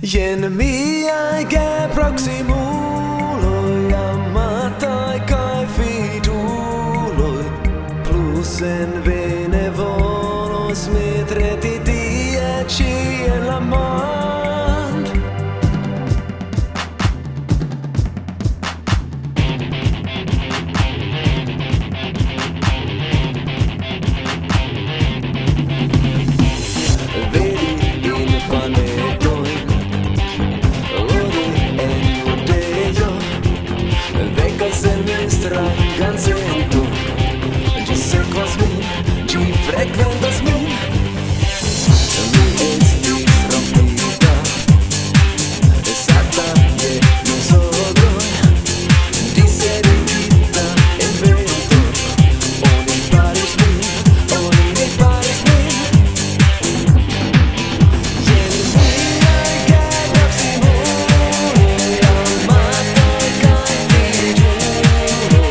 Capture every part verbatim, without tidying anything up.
Jen miai che proximuloi amatai kai fiduloi plus en benevolos mitreti dieci en la mond. Vedi il panetoi Ganzento, ci sekvas min, ci frekventas min. Mi estis rompita, esata je mensogoj, diserigita en vento. Oni faris min, oni ne faris min. Jen miaj geproksimuloj, amatoj kaj fiduloj.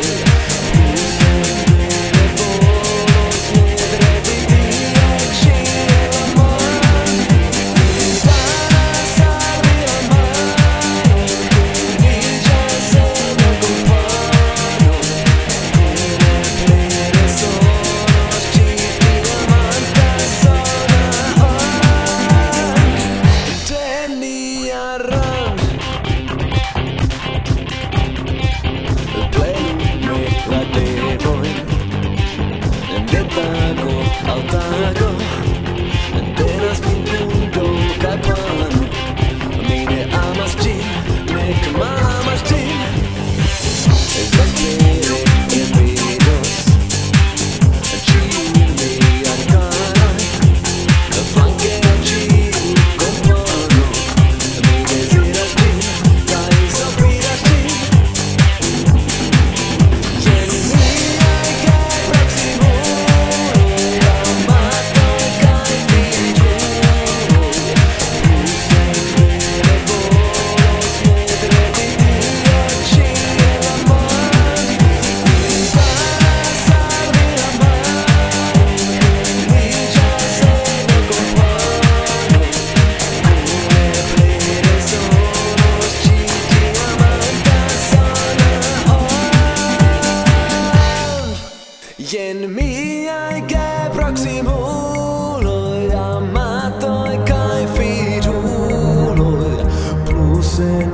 Altago, tenas min punto kaj pano. Mi ne amas ĝin, nek malamas ĝin. Vespere envidos ĉiujn miajn karaj, flanke al ĉiu kompano. Mi deziras ĝin kaj sopiras ĝin. Jen miaj geproksimuloj, amatoj kaj fiduloj, plus en benevolos mitreti dieci en la mond. Mi faras al vi la manon, kuniĝas en akompano. Kune plene sonos ĉi tia malkasana ond. Jen miaj geproksimuloj, amatoj kaj fiduloj, plus en